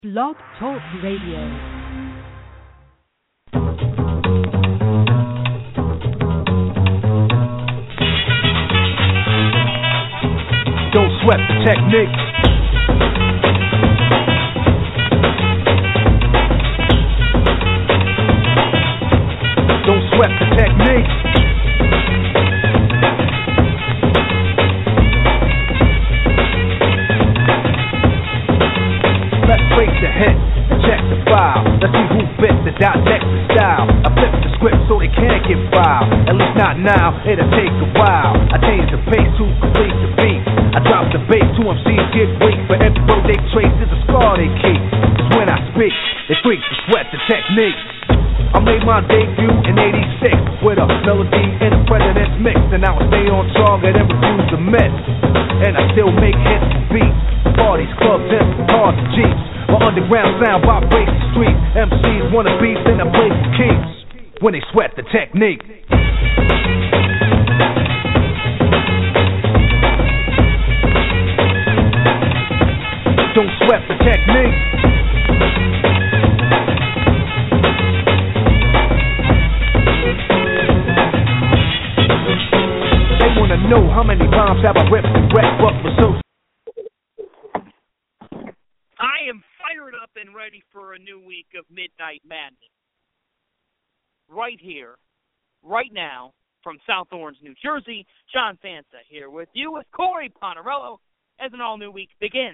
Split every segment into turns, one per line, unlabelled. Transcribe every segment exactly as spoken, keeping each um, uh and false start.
Blog Talk Radio.
Don't sweat the technique. Don't sweat the technique. Let's face the hit and check the file. Let's see who bit the dissect the style. I flip the script so they can't get filed. At least not now, it'll take a while. I change the pace to complete the beat. I drop the bass, two M Cs get weak. For every road they trace is a scar they keep. Cause when I speak, they freak to sweat the technique. I made my debut in eighty-six with a melody and a president's mix. And now I stay on target and refuse to miss. And I still make hits for beats. Parties, clubs, and cars and jeeps. My underground sound vibrates the streets. M Cs wanna beats and I play for keeps. When they sweat the technique. Don't sweat the technique. They wanna know how many rhymes have I ripped and wrecked, what was so.
I am fired up and ready for a new week of Midnight Madness. Right here, right now, from South Orange, New Jersey, John Fanta here with you with Corey Ponarello as an all-new week begins.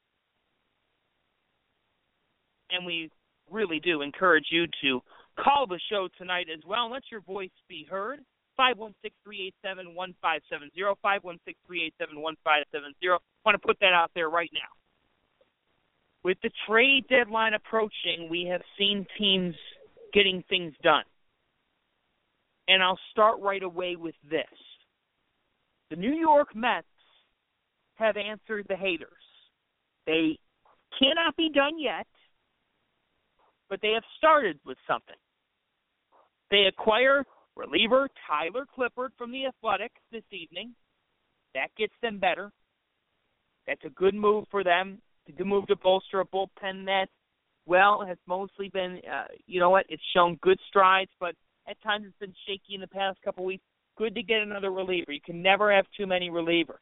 And we really do encourage you to call the show tonight as well and let your voice be heard. five one six, three eight seven, one five seven zero, five one six, three eight seven, one five seven zero. I want to put that out there right now. With the trade deadline approaching, we have seen teams getting things done. And I'll start right away with this. The New York Mets have answered the haters. They cannot be done yet, but they have started with something. They acquire reliever Tyler Clippard from the Athletics this evening. That gets them better. That's a good move for them. It's a good move to bolster a bullpen that, well, has mostly been, uh, you know what, it's shown good strides, but at times it's been shaky in the past couple weeks. Good to get another reliever. You can never have too many relievers.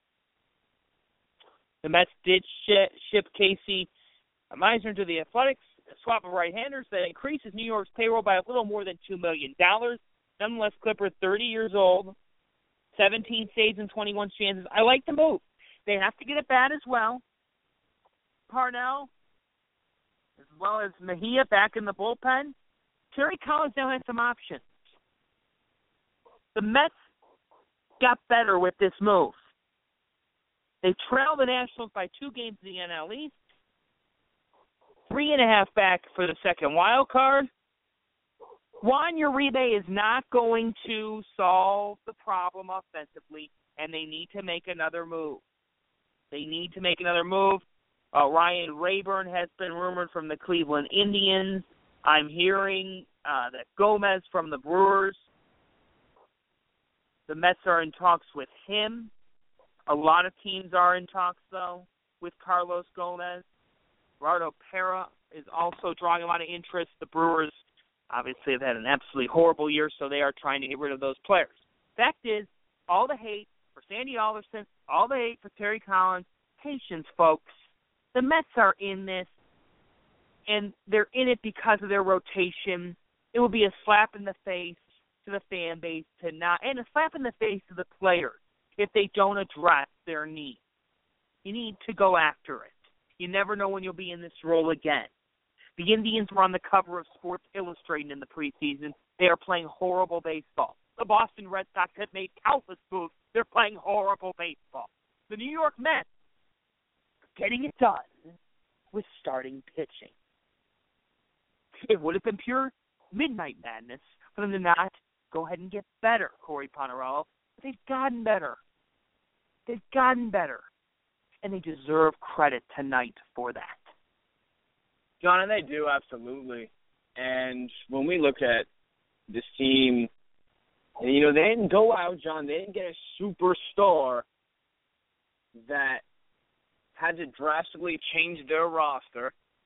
The Mets did sh- ship Casey Meisner to the Athletics, a swap of right-handers that increases New York's payroll by a little more than two million dollars. Nonetheless, Clippard, thirty years old, seventeen saves and twenty-one chances. I like the move. They have to get it bad as well. Parnell, as well as Mejia back in the bullpen. Terry Collins now has some options. The Mets got better with this move. They trailed the Nationals by two games in the N L East. Three and a half back for the second wild card. Juan Uribe is not going to solve the problem offensively, and they need to make another move. They need to make another move. Uh, Ryan Rayburn has been rumored from the Cleveland Indians. I'm hearing uh, that Gomez from the Brewers. The Mets are in talks with him. A lot of teams are in talks, though, with Carlos Gomez. Gerardo Parra is also drawing a lot of interest. The Brewers obviously have had an absolutely horrible year, so they are trying to get rid of those players. Fact is, all the hate for Sandy Alderson, all the hate for Terry Collins, patience, folks. The Mets are in this, and they're in it because of their rotation. It will be a slap in the face to the fan base to not, and a slap in the face to the players if they don't address their needs. You need to go after it. You never know when you'll be in this role again. The Indians were on the cover of Sports Illustrated in the preseason. They are playing horrible baseball. The Boston Red Sox have made countless moves. They're playing horrible baseball. The New York Mets are getting it done with starting pitching. It would have been pure midnight madness for them to not go ahead and get better, Corey Ponarello. But they've gotten better. They've gotten better. And they deserve credit tonight for that.
John, and they do, absolutely. And when we look at this team, and, you know, they didn't go out, John, they didn't get a superstar that had to drastically change their roster.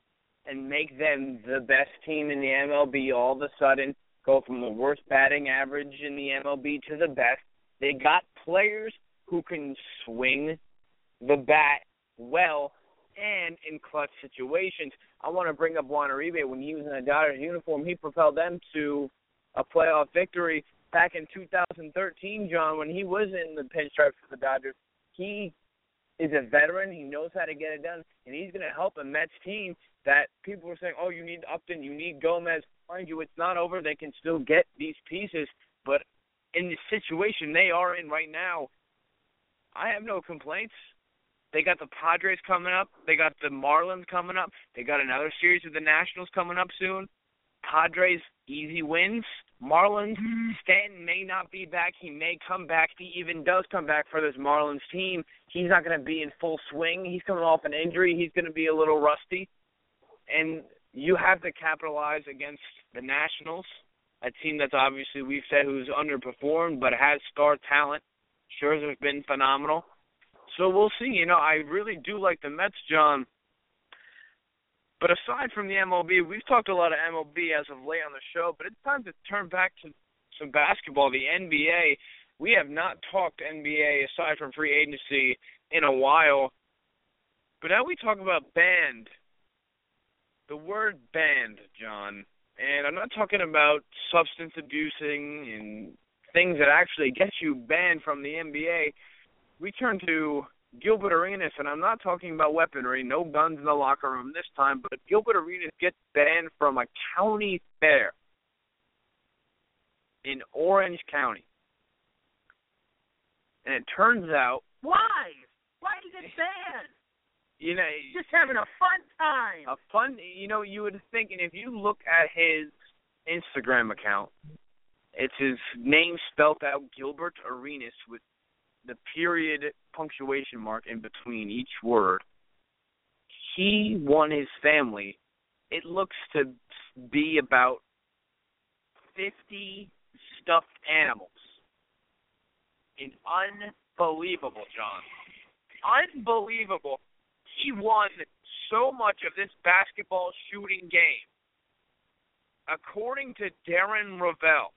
and make them the best team in the M L B all of a sudden, go from the worst batting average in the M L B to the best. They got players who can swing the bat well and in clutch situations. I want to bring up Juan Uribe. When he was in a Dodgers uniform, he propelled them to a playoff victory back in two thousand thirteen, John, when he was in the pinstripes for the Dodgers. He is a veteran. He knows how to get it done, and he's going to help a Mets team that people were saying, oh, you need Upton, you need Gomez. Mind you, it's not over. They can still get these pieces, but in the situation they are in right now, I have no complaints. They got the Padres coming up. They got the Marlins coming up. They got another series with the Nationals coming up soon. Padres, easy wins. Marlins, Stanton may not be back. He may come back. If he even does come back for this Marlins team, he's not going to be in full swing. He's coming off an injury. He's going to be a little rusty. And you have to capitalize against the Nationals, a team that's obviously, we've said, who's underperformed but has star talent. Scherzer's been phenomenal. So we'll see. You know, I really do like the Mets, John. But aside from the M L B, we've talked a lot of M L B as of late on the show, but it's time to turn back to some basketball, the N B A. We have not talked N B A aside from free agency in a while. But now we talk about banned. The word banned, John. And I'm not talking about substance abusing and things that actually get you banned from the N B A. We turn to Gilbert Arenas, and I'm not talking about weaponry, no guns in the locker room this time, but Gilbert Arenas gets banned from a county fair in Orange County. And it turns out...
Why? Why is it banned?
You know,
just having a fun time.
A fun, you know, you would think, and if you look at his Instagram account, it's his name spelled out, Gilbert Arenas, with the period punctuation mark in between each word. He won his family. It looks to be about fifty stuffed animals. It's unbelievable, John. Unbelievable. He won so much of this basketball shooting game. According to Darren Ravel,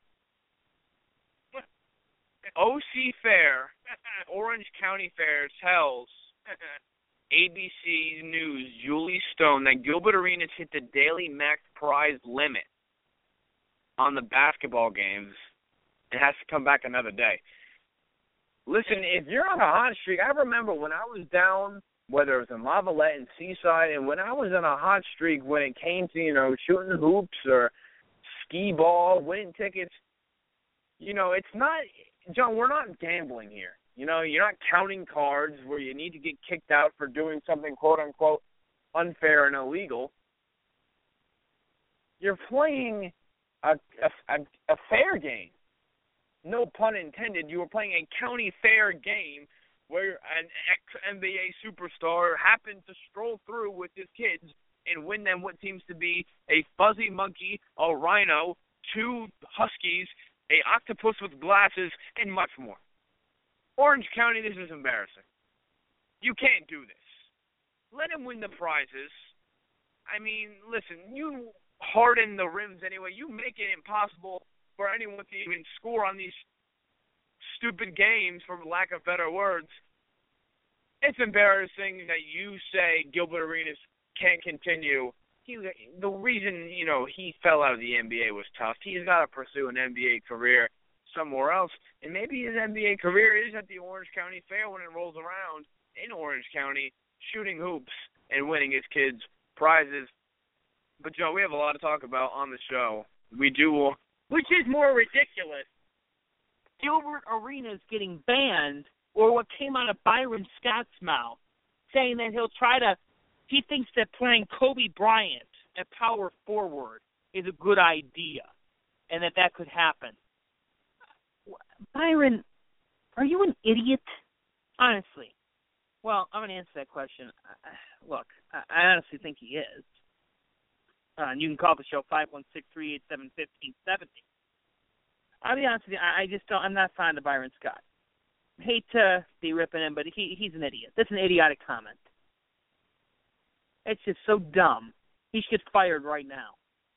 O C Fair, Orange County Fair, tells A B C News, Julie Stone, that Gilbert Arenas hit the daily max prize limit on the basketball games and has to come back another day. Listen, if you're on a hot streak, I remember when I was down, whether it was in Lavalette and Seaside, and when I was on a hot streak when it came to, you know, shooting hoops or skee ball, winning tickets, you know, it's not... John, we're not gambling here. You know, you're not counting cards where you need to get kicked out for doing something, quote-unquote, unfair and illegal. You're playing a, a, a fair game. No pun intended. You were playing a county fair game where an ex-N B A superstar happened to stroll through with his kids and win them what seems to be a fuzzy monkey, a rhino, two huskies, a octopus with glasses, and much more. Orange County, this is embarrassing. You can't do this. Let him win the prizes. I mean, listen, you harden the rims anyway. You make it impossible for anyone to even score on these stupid games, for lack of better words. It's embarrassing that you say Gilbert Arenas can't continue. He, the reason, you know, he fell out of the N B A was tough. He's got to pursue an N B A career somewhere else. And maybe his N B A career is at the Orange County Fair when it rolls around in Orange County, shooting hoops and winning his kids prizes. But, Joe, we have a lot to talk about on the show. We do.
Which is more ridiculous? Gilbert Arenas getting banned, or what came out of Byron Scott's mouth, saying that he'll try to, he thinks that playing Kobe Bryant at power forward is a good idea, and that that could happen. Byron, are you an idiot? Honestly. Well, I'm going to answer that question. Look, I honestly think he is. Uh, and you can call the show five one six, three eight seven, one five seven zero. I'll be honest with you, I just don't, I'm not fond of Byron Scott. I hate to be ripping him, but he he's an idiot. That's an idiotic comment. It's just so dumb he should get fired right now.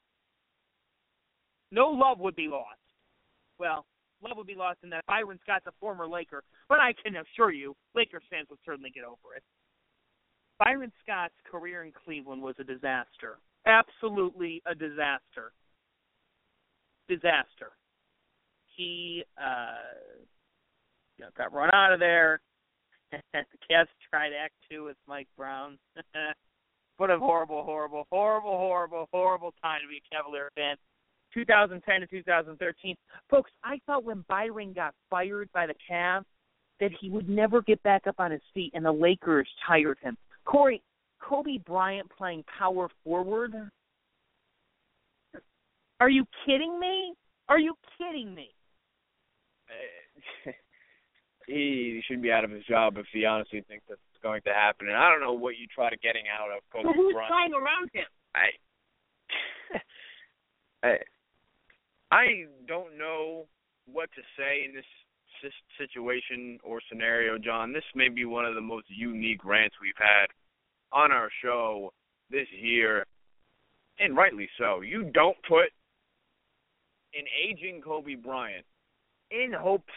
No love would be lost. Well, love would be lost in that Byron Scott's a former Laker, but I can assure you, Lakers fans would certainly get over it. Byron Scott's career in Cleveland was a disaster. Absolutely a disaster. Disaster. He uh, you know, got run out of there. The Cavs tried Act Two with Mike Brown. What a horrible, horrible, horrible, horrible, horrible time to be a Cavalier fan. twenty ten to twenty thirteen. Folks, I thought when Byron got fired by the Cavs that he would never get back up on his feet, and the Lakers tired him. Corey, Kobe Bryant playing power forward? Are you kidding me? Are you kidding me?
He should be out of his job if he honestly thinks that's going to happen. And I don't know what you try to getting out of Kobe
so who's
Bryant.
trying around him?
I, I, I don't know what to say in this situation or scenario, John. This may be one of the most unique rants we've had on our show this year, and rightly so. You don't put an aging Kobe Bryant in hopes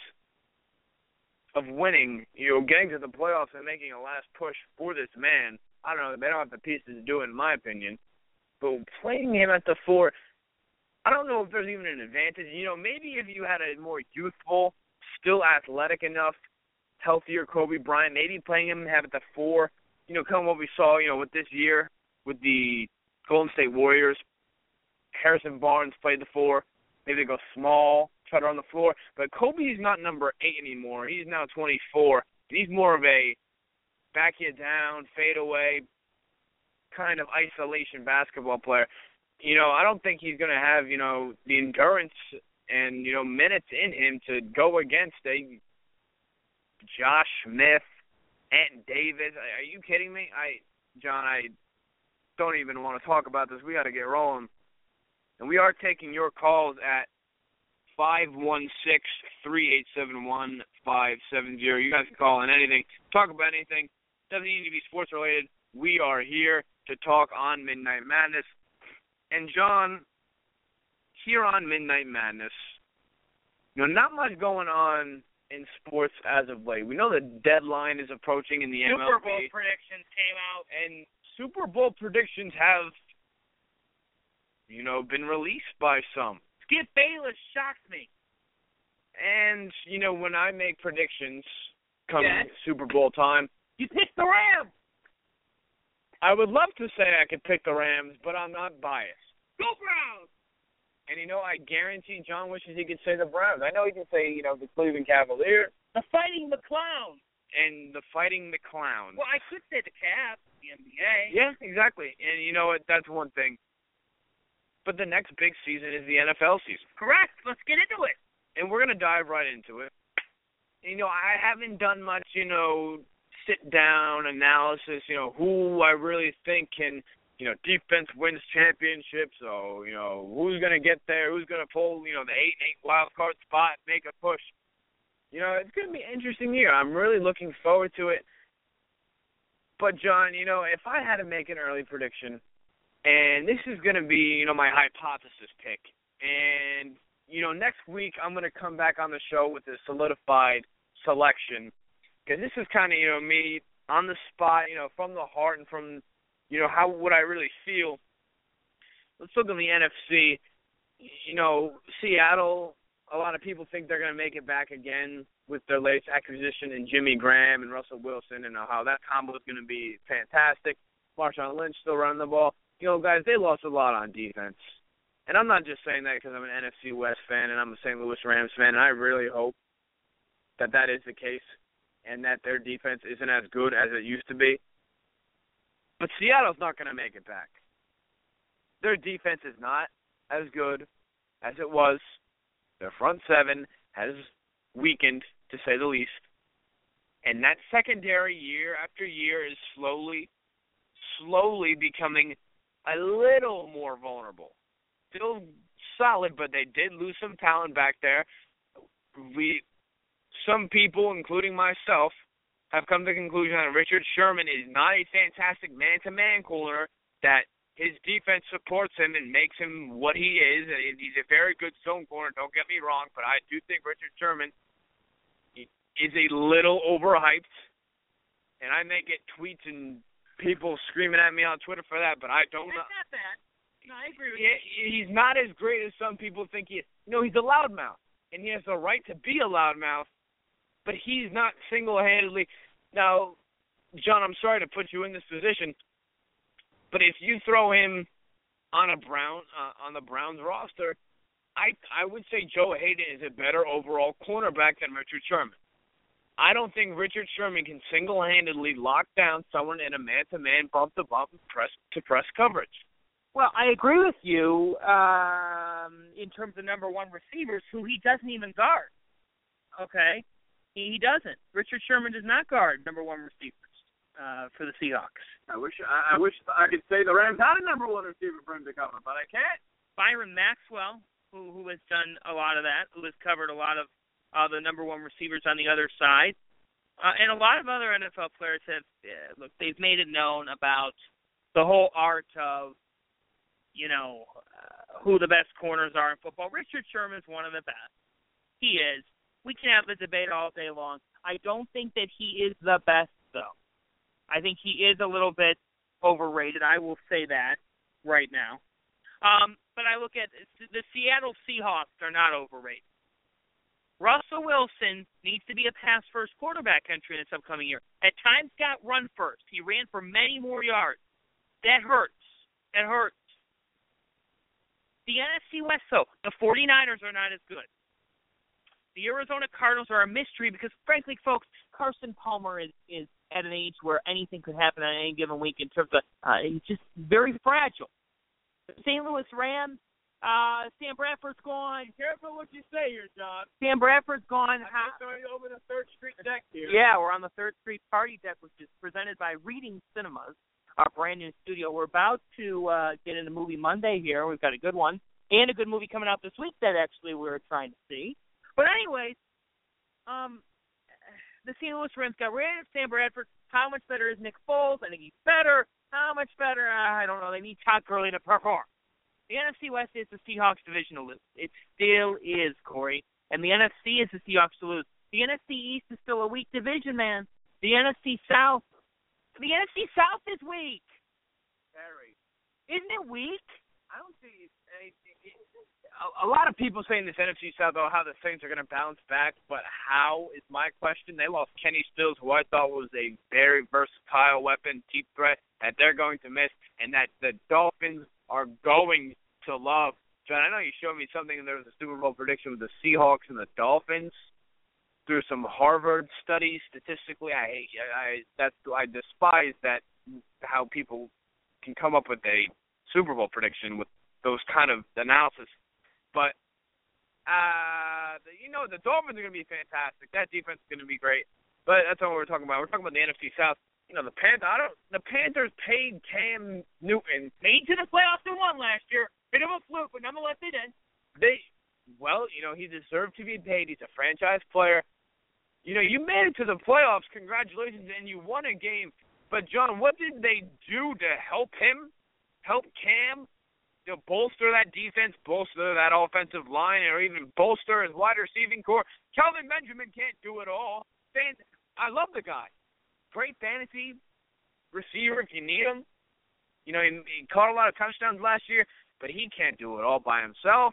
of winning, you know, getting to the playoffs and making a last push for this man. I don't know, they don't have the pieces to do it, in my opinion. But playing him at the four, I don't know if there's even an advantage. You know, maybe if you had a more youthful, still athletic enough, healthier Kobe Bryant, maybe playing him have at the four, you know, kind of what we saw, you know, with this year with the Golden State Warriors. Harrison Barnes played the four. Maybe they go small, try to run the floor. But Kobe's not number eight anymore. He's now twenty-four. He's more of a back you down, fade away, kind of isolation basketball player. You know, I don't think he's going to have, you know, the endurance and, you know, minutes in him to go against a Josh Smith, Ant Davis. Are you kidding me? I, John, I don't even want to talk about this. We got to get rolling. And we are taking your calls at five one six, three eight seven, one five seven zero. You guys can call on anything, talk about anything. Doesn't need to be sports related. We are here to talk on Midnight Madness. And John, here on Midnight Madness, you know, not much going on in sports as of late. We know the deadline is approaching in the M L B.
Super Bowl predictions came out,
and Super Bowl predictions have, you know, been released by some.
Skip Bayless shocks me.
And, you know, when I make predictions come
yes.
Super Bowl time,
you pick the Rams.
I would love to say I could pick the Rams, but I'm not biased.
Go Browns!
And, you know, I guarantee John wishes he could say the Browns. I know he can say, you know, the Cleveland Cavaliers.
The Fighting McClowns.
And the Fighting McClowns.
Well, I could say the Cavs, the N B A.
Yeah, exactly. And you know what? That's one thing. But the next big season is the N F L season.
Correct. Let's get into it.
And we're going to dive right into it. You know, I haven't done much, you know, sit-down analysis, you know, who I really think can, you know, defense wins championships. So, you know, who's going to get there, who's going to pull, you know, the eight and eight wild card spot, make a push. You know, it's going to be an interesting year. I'm really looking forward to it. But, John, you know, if I had to make an early prediction, and this is going to be, you know, my hypothesis pick. And, you know, next week I'm going to come back on the show with a solidified selection. Because this is kind of, you know, me on the spot, you know, from the heart and from, you know, how would I really feel. Let's look at the N F C. You know, Seattle, a lot of people think they're going to make it back again with their latest acquisition in Jimmy Graham and Russell Wilson, and how that combo is going to be fantastic. Marshawn Lynch still running the ball. You know, guys, they lost a lot on defense. And I'm not just saying that because I'm an N F C West fan and I'm a Saint Louis Rams fan, and I really hope that that is the case and that their defense isn't as good as it used to be. But Seattle's not going to make it back. Their defense is not as good as it was. Their front seven has weakened, to say the least. And that secondary year after year is slowly, slowly becoming a little more vulnerable. Still solid, but they did lose some talent back there. We, some people, including myself, have come to the conclusion that Richard Sherman is not a fantastic man-to-man corner that his defense supports him and makes him what he is. He's a very good zone corner, don't get me wrong, but I do think Richard Sherman is a little overhyped. And I may get tweets and people screaming at me on Twitter for that, but I don't know.
That's not bad. No, I agree with you.
He's not as great as some people think he is. You know, he's a loudmouth, and he has the right to be a loudmouth, but he's not single-handedly. Now, John, I'm sorry to put you in this position, but if you throw him on a Brown uh, on the Browns roster, I I would say Joe Hayden is a better overall cornerback than Richard Sherman. I don't think Richard Sherman can single-handedly lock down someone in a man-to-man, bump-to-bump, press-to-press coverage.
Well, I agree with you um, in terms of number one receivers, who he doesn't even guard. Okay? He, he doesn't. Richard Sherman does not guard number one receivers uh, for the Seahawks.
I wish I, I wish I could say the Rams had a number one receiver for him to cover, but I can't.
Byron Maxwell, who, who has done a lot of that, who has covered a lot of uh, the number one receivers on the other side. Uh, and a lot of other N F L players have, uh, look, they've made it known about the whole art of, you know, uh, who the best corners are in football. Richard Sherman's one of the best. He is. We can have the debate all day long. I don't think that he is the best, though. I think he is a little bit overrated. I will say that right now. Um, but I look at the Seattle Seahawks are not overrated. Russell Wilson needs to be a pass-first quarterback entry in this upcoming year. At times got run first. He ran for many more yards. That hurts. That hurts. The N F C West, though, the 49ers are not as good. The Arizona Cardinals are a mystery because, frankly, folks, Carson Palmer is, is at an age where anything could happen on any given week in terms of uh, he's just very fragile. The Saint Louis Rams, uh, Sam Bradford's gone.
Careful what you say here, John.
Sam Bradford's gone.
I'm starting to open a third Street deck here.
Yeah, we're on the third Street Party deck, which is presented by Reading Cinemas, our brand new studio. We're about to uh, get into Movie Monday here. We've got a good one and a good movie coming out this week that actually we're trying to see. But anyways, um, the Saint Louis Rams got rid of Sam Bradford. How much better is Nick Foles? I think he's better. How much better? I don't know. They need Todd Gurley to perform. The N F C West is the Seahawks divisional lose. It still is, Corey. And the N F C is the Seahawks to lose. The N F C East is still a weak division, man. The N F C South, the N F C South is weak.
Very.
Isn't it weak?
I don't see anything.
A, a lot of people saying this N F C South, oh, how the Saints are going to bounce back, but how is my question. They lost Kenny Stills, who I thought was a very versatile weapon, deep threat, that they're going to miss, and that the Dolphins are going to love. John, I know you showed me something, and there was a Super Bowl prediction with the Seahawks and the Dolphins. Through some Harvard studies, statistically, I hate I that's I despise that how people can come up with a Super Bowl prediction with those kind of analysis. But uh, the, you know the Dolphins are going to be fantastic. That defense is going to be great. But that's not what we're talking about. We're talking about the N F C South. You know the Panthers. I don't. The Panthers paid Cam Newton.
Made to the playoffs and won last year. Bit of a fluke, but nonetheless they did.
They well, you know he deserved to be paid. He's a franchise player. You know, you made it to the playoffs, congratulations, and you won a game. But, John, what did they do to help him, help Cam, to bolster that defense, bolster that offensive line, or even bolster his wide receiving core? Kelvin Benjamin can't do it all. Fans, I love the guy. Great fantasy receiver if you need him. You know, he, he caught a lot of touchdowns last year, but he can't do it all by himself.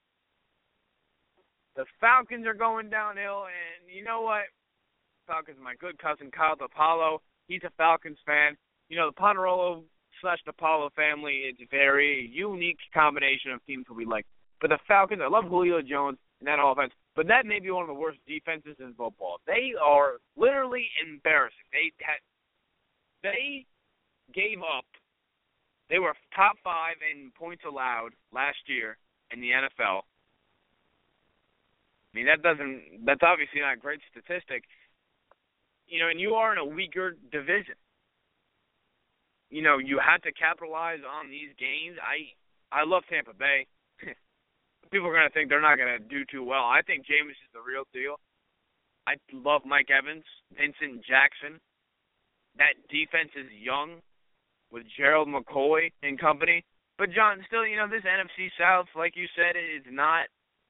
The Falcons are going downhill, and you know what? Falcons, my good cousin Kyle DePaulo, he's a Falcons fan. You know, the Pontarolo slash DePaulo family is a very unique combination of teams that we like. But the Falcons, I love Julio Jones and that offense, but that may be one of the worst defenses in football. They are literally embarrassing. They had, they gave up. They were top five in points allowed last year in the N F L. I mean, that doesn't, that's obviously not a great statistic. You know, and you are in a weaker division. You know, you had to capitalize on these games. I I love Tampa Bay. People are going to think they're not going to do too well. I think Jameis is the real deal. I love Mike Evans, Vincent Jackson. That defense is young. with Gerald McCoy and company. But, John, still, you know, this N F C South, like you said, is not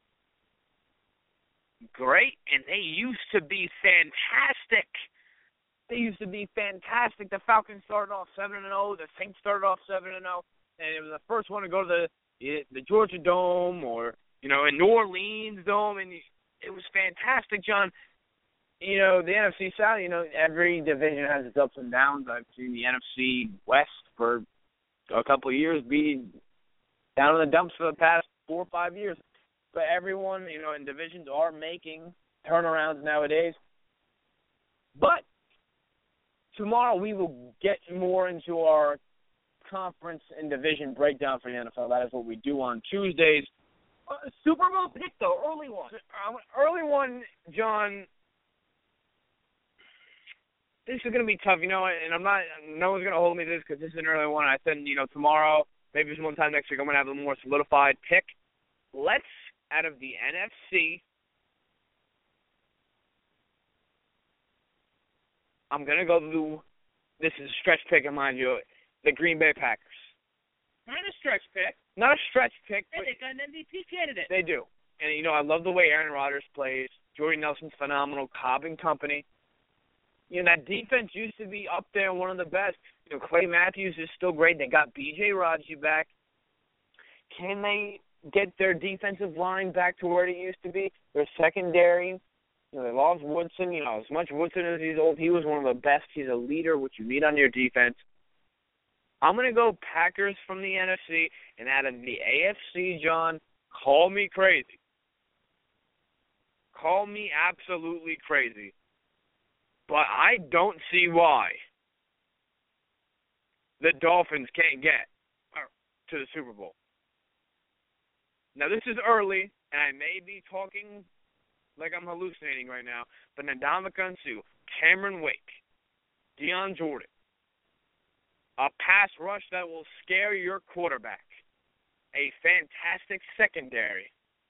great, and they used to be fantastic. They used to be fantastic. The Falcons started off seven and oh. The Saints started off seven and oh. And it was the first one to go to the the Georgia Dome or, you know, in New Orleans Dome. And it was fantastic, John. You know, the N F C South, you know, every division has its ups and downs. I've seen the N F C West for a couple of years be down in the dumps for the past four or five years. But everyone, you know, in divisions are making turnarounds nowadays. But tomorrow we will get more into our conference and division breakdown for the N F L. That is what we do on Tuesdays.
Uh, Super Bowl pick, though, early one.
Uh, early one, John, this is going to be tough, you know, and I'm not, no one's going to hold me to this because this is an early one. I said, you know, tomorrow, maybe one time next week, I'm going to have a more solidified pick. Let's, out of the N F C, I'm going to go to, this is a stretch pick, mind you, the Green Bay Packers.
Not a stretch pick.
Not a stretch pick.
But they got an M V P candidate.
They do. And, you know, I love the way Aaron Rodgers plays. Jordy Nelson's phenomenal. Cobb and company. You know, that defense used to be up there, one of the best. You know, Clay Matthews is still great. They got B J Raji back. Can they get their defensive line back to where it used to be? Their secondary, you know, they lost Woodson. You know, as much Woodson as he's old, he was one of the best. He's a leader, which you need on your defense. I'm going to go Packers from the N F C, and out of the A F C, John, call me crazy. Call me absolutely crazy. But I don't see why the Dolphins can't get to the Super Bowl. Now, this is early, and I may be talking like I'm hallucinating right now, but Ndamukong Suh, Cameron Wake, Deion Jordan, a pass rush that will scare your quarterback, a fantastic secondary.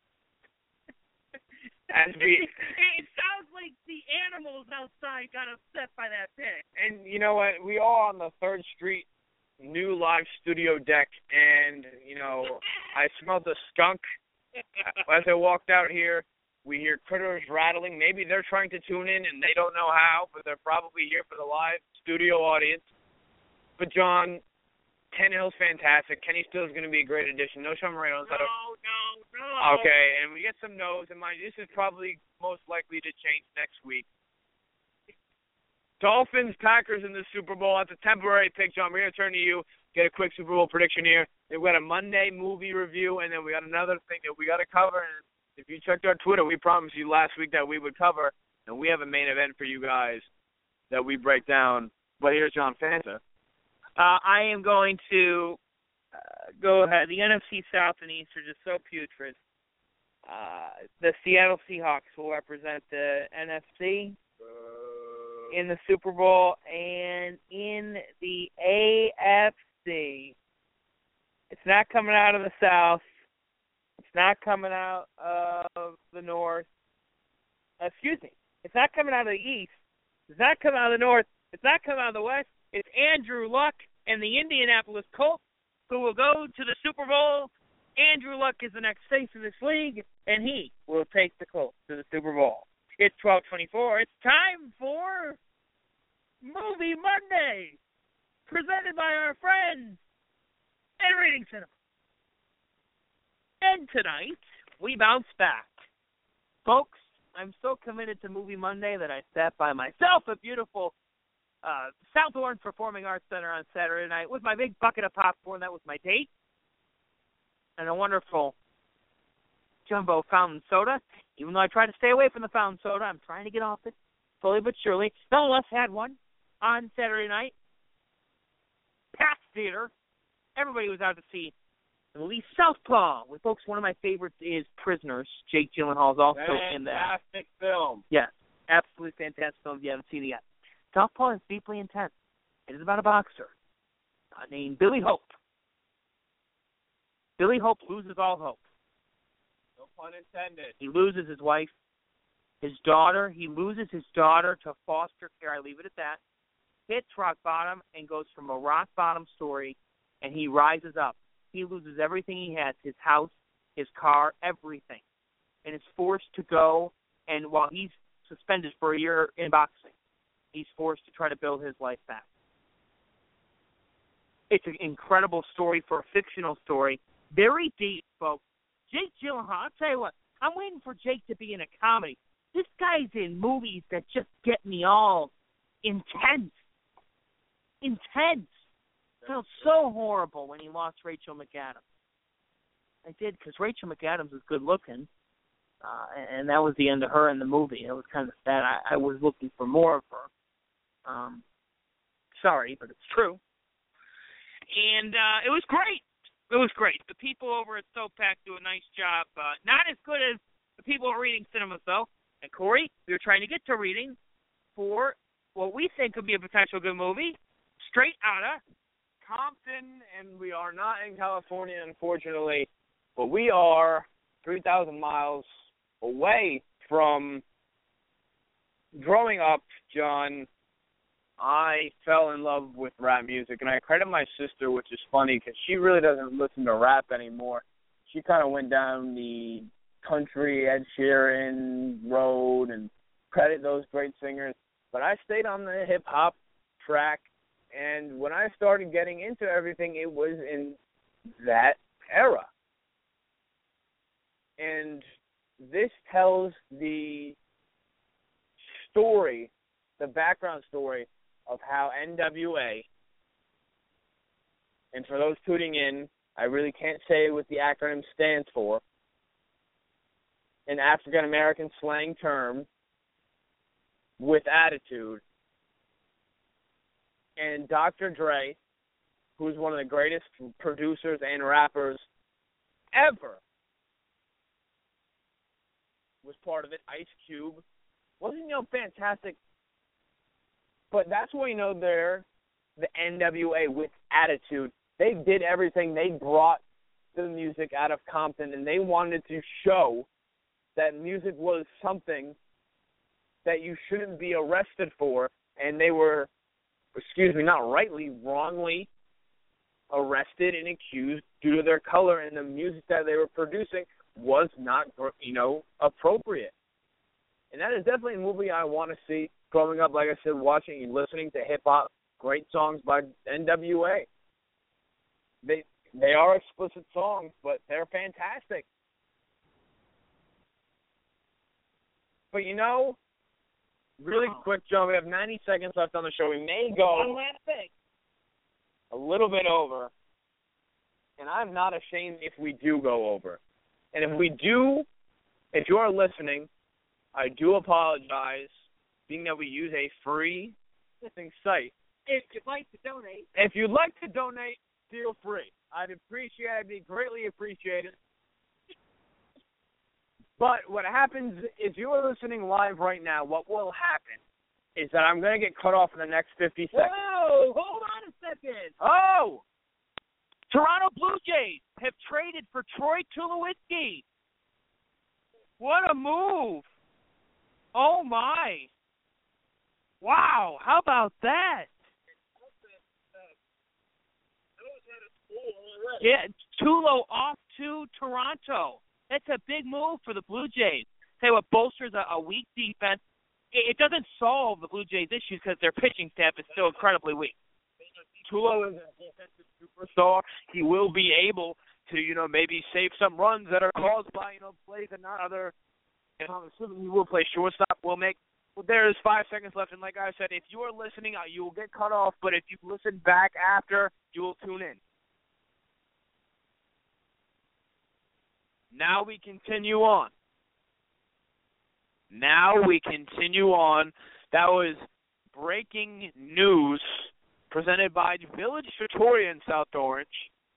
As we,
it sounds like the animals outside got upset by that pick.
And you know what? We are on the third Street new live studio deck, and, you know, I smelled a skunk as I walked out here. We hear critters rattling. Maybe they're trying to tune in, and they don't know how, but they're probably here for the live studio audience. But, John, Tannehill's fantastic. Kenny Stills is going to be a great addition. No Sean Moreno.
No, no, no.
Okay, and we get some no's. And mind, this is probably most likely to change next week. Dolphins, Packers in the Super Bowl. That's a temporary pick, John. We're going to turn to you, get a quick Super Bowl prediction here. Then we got a Monday movie review, and then we got another thing that we got to cover. And if you checked our Twitter, we promised you last week that we would cover, and we have a main event for you guys that we break down. But here's John Fanta.
Uh, I am going to uh, go ahead. The N F C South and East are just so putrid. Uh, the Seattle Seahawks will represent the N F C in the Super Bowl, and in the A F C, it's not coming out of the South. It's not coming out of the North. Excuse me. It's not coming out of the East. It's not coming out of the North. It's not coming out of the West. It's Andrew Luck and the Indianapolis Colts who will go to the Super Bowl. Andrew Luck is the next face of this league, and he will take the Colts to the Super Bowl. It's twelve twenty-four. It's time for Movie Monday, presented by our friends at Reading Cinema. And tonight, we bounce back. Folks, I'm so committed to Movie Monday that I sat by myself at beautiful Uh, Southorn Performing Arts Center on Saturday night with my big bucket of popcorn. That was my date. And a wonderful jumbo fountain soda. Even though I try to stay away from the fountain soda, I'm trying to get off it slowly but surely. Nonetheless, had one on Saturday night. Packed theater. Everybody was out to see the movie Southpaw. With folks, one of my favorites is Prisoners. Jake Gyllenhaal's also
fantastic
in that.
Fantastic film.
Yes, absolutely fantastic film if you haven't seen it yet. Southpaw is deeply intense. It is about a boxer uh, named Billy Hope. Billy Hope loses all hope.
No pun intended.
He loses his wife, his daughter. He loses his daughter to foster care. I leave it at that. hits rock bottom and goes from a rock bottom story, and he rises up. He loses everything he has, his house, his car, everything, and is forced to go, and while he's suspended for a year in boxing, he's forced to try to build his life back. It's an incredible story for a fictional story. Very deep, folks. Jake Gyllenhaal, I'll tell you what, I'm waiting for Jake to be in a comedy. This guy's in movies that just get me all intense. Intense. Felt so horrible when he lost Rachel McAdams. I did, because Rachel McAdams is good looking, uh, and that was the end of her in the movie. It was kind of sad. I, I was looking for more of her. Um, sorry, but it's true. And uh, it was great. It was great. The people over at SoapPac do a nice job. Uh, not as good as the people at Reading Cinemas, though. And, Corey, we were trying to get to Reading for what we think could be a potential good movie, straight out of
Compton, and we are not in California, unfortunately, but we are three thousand miles away from. Growing up, John, I fell in love with rap music, and I credit my sister, which is funny because she really doesn't listen to rap anymore. She kind of went down the country, Ed Sheeran road, and credit those great singers. But I stayed on the hip-hop track, and when I started getting into everything, it was in that era. And this tells the story, the background story of how N W A, and for those tuning in, I really can't say what the acronym stands for, an African-American slang term with attitude, and Doctor Dre, who's one of the greatest producers and rappers ever, was part of it. Ice Cube. Wasn't, you know, fantastic? But that's why, you know, they're the N W A with attitude. They did everything. They brought the music out of Compton, and they wanted to show that music was something that you shouldn't be arrested for, and they were, excuse me, not rightly, wrongly arrested and accused due to their color, and the music that they were producing was not, you know, appropriate. And that is definitely a movie I want to see. Growing up, like I said, watching and listening to hip-hop, great songs by N W A. They they are explicit songs, but they're fantastic. But, you know, really quick, John, we have ninety seconds left on the show. We may go
one last thing.
a little bit over, and I'm not ashamed if we do go over. And if we do, if you are listening, I do apologize, being that we use a free listening site.
If you'd like to donate.
If you'd like to donate, feel free. I'd appreciate it. I'd be greatly appreciated. But what happens is you're listening live right now, what will happen is that I'm going to get cut off in the next fifty seconds.
Whoa, hold on a second.
Oh!
Toronto Blue Jays have traded for Troy Tulowitzki. What a move. Oh, my. Wow, how about that? Yeah, Tulo off to Toronto. That's a big move for the Blue Jays. Tell you what, bolsters a, a weak defense. It, it doesn't solve the Blue Jays' issues because their pitching staff is still incredibly weak.
Tulo is a defensive superstar. He will be able to, you know, maybe save some runs that are caused by, you know, plays and not other. And I'm assuming he will play shortstop. Will make. Well, there's five seconds left, and like I said, if you are listening, you will get cut off. But if you listen back after, you will tune in. Now we continue on. Now we continue on. That was breaking news presented by Village Trattoria in South Orange.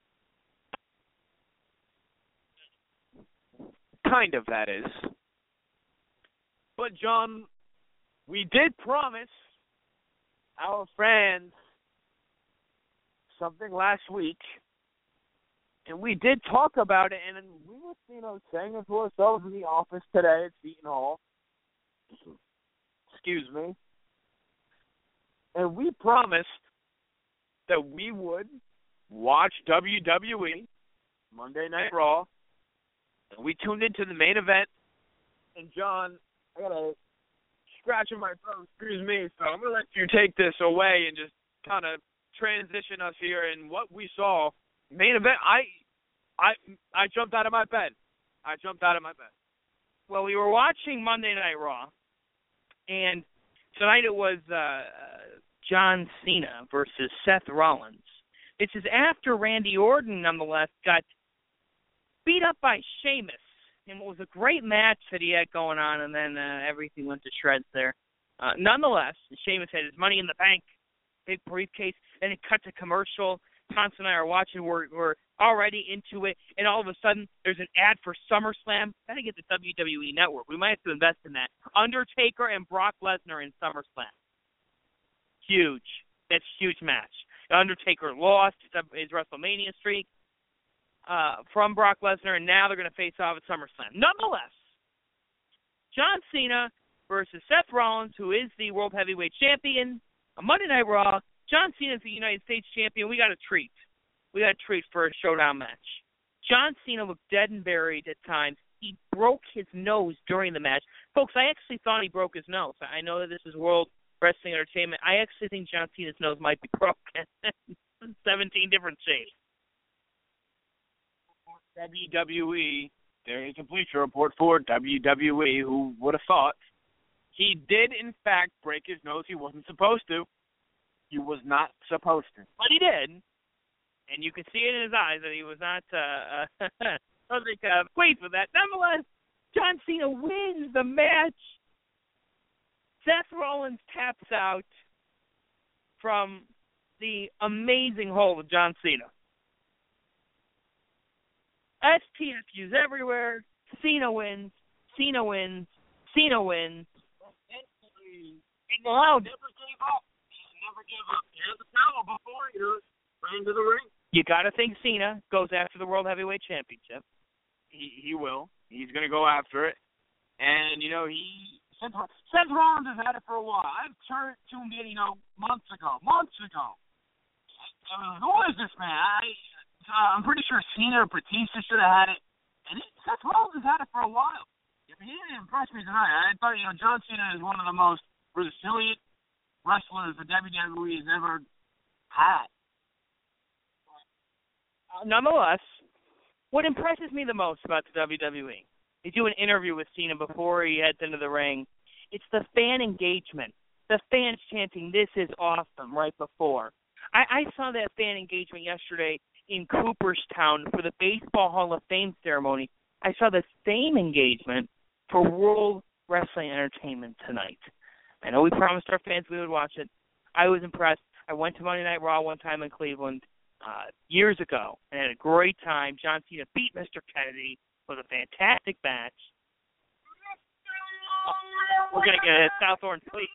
Kind of, that is. But, John, we did promise our fans something last week. And we did talk about it, and we were, you know, saying it to ourselves in the office today at Seton Hall. Excuse me.
And we promised that we would watch W W E, Monday Night Raw, and we tuned into the main event. And, John, I got a scratch in my throat, excuse me, so I'm going to let you take this away and just kind of transition us here in what we saw. Main event, I, I, I jumped out of my bed. I jumped out of my bed. Well, we were watching Monday Night Raw, and tonight it was uh, John Cena versus Seth Rollins. This is after Randy Orton, nonetheless, got beat up by Sheamus. And it was a great match that he had going on, and then uh, everything went to shreds there. Uh, nonetheless, Sheamus had his Money in the Bank, big briefcase, and it cut to commercial. Ponce and I are watching. We're, we're already into it, and all of a sudden, there's an ad for SummerSlam. Got to get the W W E Network. We might have to invest in that. Undertaker and Brock Lesnar in SummerSlam. Huge. That's a huge match. Undertaker lost his WrestleMania streak uh, from Brock Lesnar, and now they're going to face off at SummerSlam. Nonetheless, John Cena versus Seth Rollins, who is the World Heavyweight Champion, on Monday Night Raw. John Cena is the United States Champion. We got a treat. We got a treat for a showdown match. John Cena looked dead and buried at times. He broke his nose during the match. Folks, I actually thought he broke his nose. I know that this is World Wrestling Entertainment. I actually think John Cena's nose might be broken. seventeen different shapes. W W E, there is a Bleacher Report for W W E. Who would have thought? He did, in fact, break his nose. He wasn't supposed to. He was not supposed to. But he did. And you could see it in his eyes that he was not uh, uh, wasn't, uh, pleased with that. Nonetheless, John Cena wins the match. Seth Rollins taps out from the amazing hold of John Cena. S T F Us everywhere. Cena wins. Cena wins. Cena wins. And loud.
Never gave up. Never gave up. He had the power before he ran to the ring.
You got to think Cena goes after the World Heavyweight Championship. He he will. He's going to go after it. And, you know, he...
Seth, Seth Rollins has had it for a while. I've turned, tuned in, you know, months ago. Months ago. I mean, who is this man? I, uh, I'm pretty sure Cena or Batista should have had it. And he, Seth Rollins has had it for a while. He didn't impress me tonight. I thought, you know, John Cena is one of the most resilient wrestlers the W W E has ever had.
Uh, nonetheless, what impresses me the most about the W W E, they do an interview with Cena before he heads into the ring. It's the fan engagement. The fans chanting, "This is awesome," right before. I, I saw that fan engagement yesterday in Cooperstown for the Baseball Hall of Fame ceremony. I saw the same engagement for World Wrestling Entertainment tonight. I know we promised our fans we would watch it. I was impressed. I went to Monday Night Raw one time in Cleveland uh, years ago and had a great time. John Cena beat Mister Kennedy. It was a fantastic match. Oh, we're going to get a South Orange Police.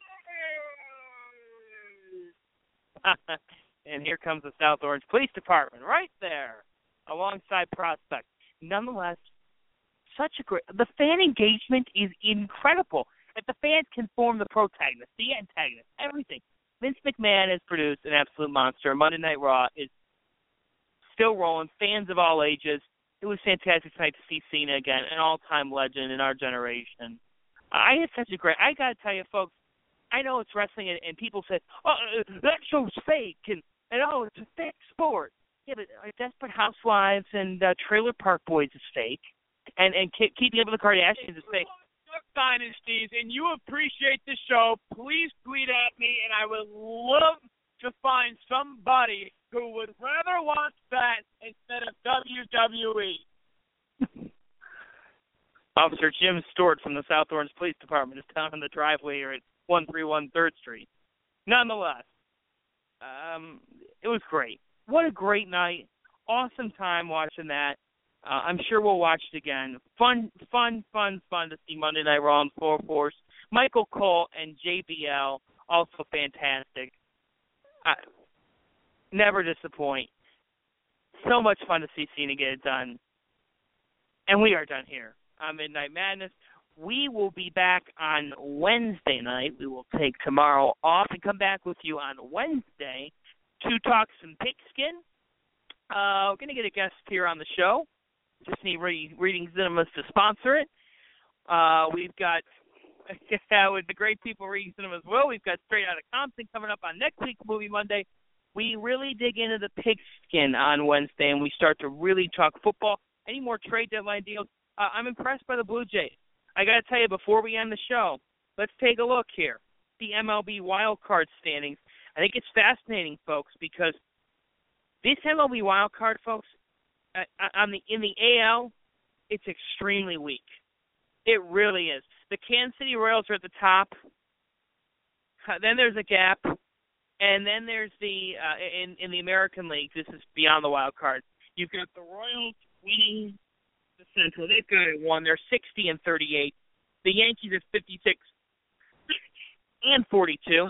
And here comes the South Orange Police Department right there alongside Prospect. Nonetheless, such a great... The fan engagement is incredible. That the fans can form the protagonist, the antagonist, everything. Vince McMahon has produced an absolute monster. Monday Night Raw is still rolling. Fans of all ages. It was fantastic tonight to see Cena again, an all-time legend in our generation. I had such a great... I got to tell you, folks, I know it's wrestling, and, and people say, oh, that show's fake, and, and oh, it's a fake sport. Yeah, but uh, Desperate Housewives and uh, Trailer Park Boys is fake, and, and Keeping Up with the Kardashians is fake.
Dynasties, and you appreciate the show, please tweet at me, and I would love to find somebody who would rather watch that instead of W W E.
Officer Jim Stewart from the South Orange Police Department is down in the driveway here at one three one third Street. Nonetheless, um, it was great. What a great night. Awesome time watching that. Uh, I'm sure we'll watch it again. Fun, fun, fun, fun to see Monday Night Raw in full force. Michael Cole and J B L, also fantastic. Uh, never disappoint. So much fun to see Cena get it done. And we are done here on Midnight Madness. we will be back on Wednesday night. We will take tomorrow off and come back with you on Wednesday to talk some pigskin. Uh, we're going to get a guest here on the show. Just need re- Reading Cinemas to sponsor it. Uh, we've got, with the great people Reading Cinemas as well, we've got Straight Outta Compton coming up on next week's Movie Monday. We really dig into the pigskin on Wednesday, and we start to really talk football. Any more trade deadline deals? Uh, I'm impressed by the Blue Jays. I got to tell you, before we end the show, let's take a look here. The M L B wild card standings. I think it's fascinating, folks, because this M L B wild card, folks, uh, on the in the A L, it's extremely weak. It really is. The Kansas City Royals are at the top. Uh, then there's a gap, and then there's the uh, in in the American League. This is beyond the wild card. You've got the Royals winning the Central. They've got it won. They're sixty and thirty-eight. The Yankees are fifty-six and forty-two.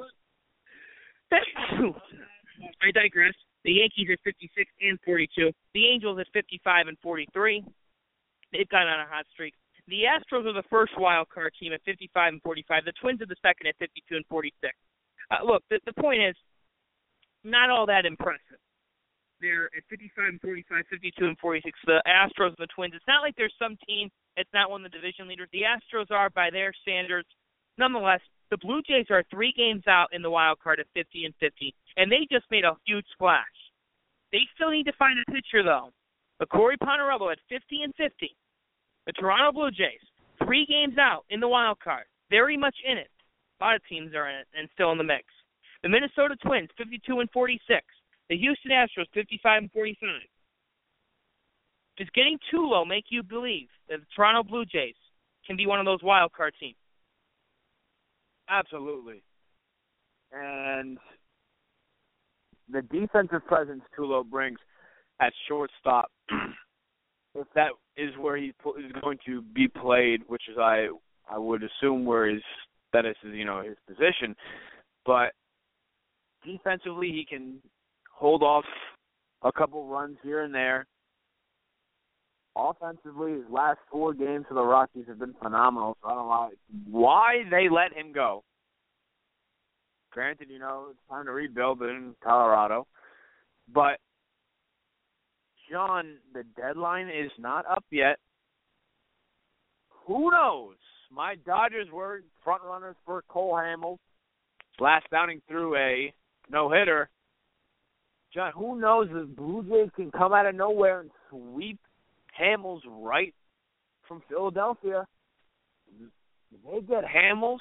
I digress. The Yankees are fifty-six and forty-two. The Angels at fifty-five and forty-three. They've gone on a hot streak. The Astros are the first wild card team at fifty-five and forty-five. The Twins are the second at fifty-two and forty-six. Uh, look, the, the point is, not all that impressive. They're at fifty-five and forty-five, fifty-two and forty-six. The Astros and the Twins. It's not like there's some team that's not one of the division leaders. The Astros are by their standards. Nonetheless, the Blue Jays are three games out in the wild card at fifty and fifty, and they just made a huge splash. They still need to find a pitcher, though. But Corey Ponarello at fifty and fifty. The Toronto Blue Jays, three games out in the wild card, very much in it. A lot of teams are in it and still in the mix. The Minnesota Twins, fifty-two and forty-six. The Houston Astros, fifty-five and forty-five. Does getting too low make you believe that the Toronto Blue Jays can be one of those wild card teams?
Absolutely. And the defensive presence Tulo brings at shortstop, if that is where he is going to be played, which is I I would assume where his that is you know his position, but defensively he can hold off a couple runs here and there. Offensively, his last four games for the Rockies have been phenomenal, so I don't know why they let him go. Granted, you know, it's time to rebuild in Colorado. But, John, the deadline is not up yet. Who knows? My Dodgers were front runners for Cole Hamels. Last outing through a no-hitter. John, who knows if Blue Jays can come out of nowhere and sweep Hamels right from Philadelphia. If they get Hamels,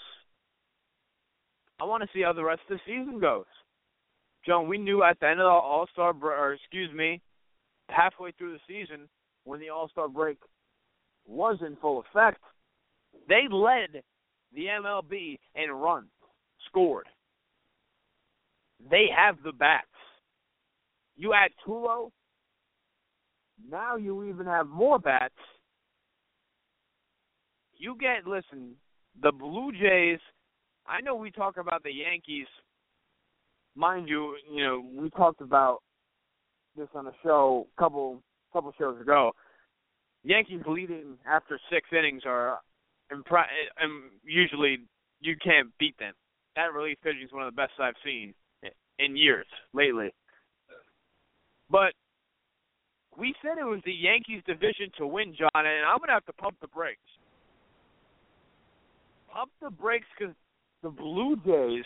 I want to see how the rest of the season goes. John, we knew at the end of the All-Star break, or excuse me, halfway through the season, when the All-Star break was in full effect, they led the M L B in runs scored. They have the bats. You add Tulo, now you even have more bats. You get, listen, the Blue Jays, I know we talk about the Yankees. Mind you, you know, we talked about this on a show a couple couple shows ago. Yankees leading after six innings are impre- um, usually you can't beat them. That relief pitching is one of the best I've seen in years lately. But we said it was the Yankees' division to win, John, and I'm going to have to pump the brakes. Pump the brakes because the Blue Jays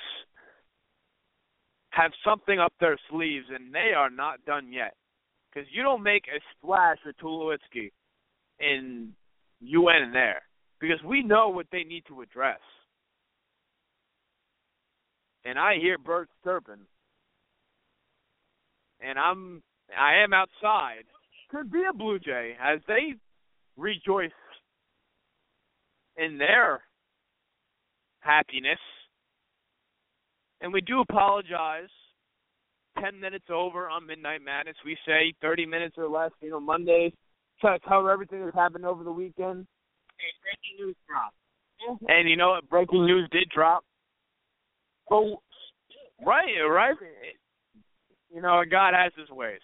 have something up their sleeves, and they are not done yet. Because you don't make a splash with Tulowitzki in U N there. Because we know what they need to address. And I hear birds chirping. And I'm I am outside. Could be a Blue Jay as they rejoice in their happiness. And we do apologize. Ten minutes over on Midnight Madness. We say thirty minutes or less. You know, Mondays. Try to cover everything that's happened over the weekend.
Hey, breaking news drop.
And you know what? Breaking news did drop. Oh, right, right. You know, God has his ways.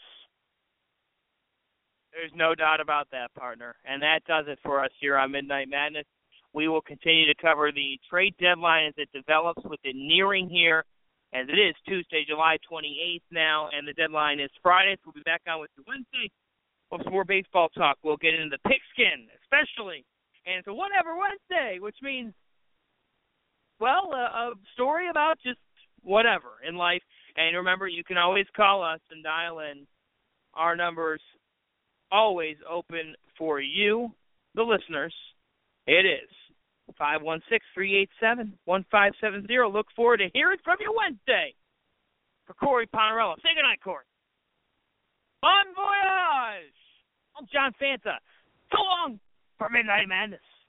There's no doubt about that, partner. And that does it for us here on Midnight Madness. We will continue to cover the trade deadline as it develops, with it nearing here, as it is Tuesday, July twenty-eighth now, and the deadline is Friday. So we'll be back on with you Wednesday. We'll have some more baseball talk. We'll get into the pigskin, especially. And it's a whatever Wednesday, which means, well, a, a story about just whatever in life. And remember, you can always call us and dial in. Our number's always open for you, the listeners. It is five one six, three eight seven, one five seven zero. Look forward to hearing from you Wednesday. For Corey Ponarello. Say goodnight, Corey. Bon voyage! I'm John Fanta. So long for Midnight Madness.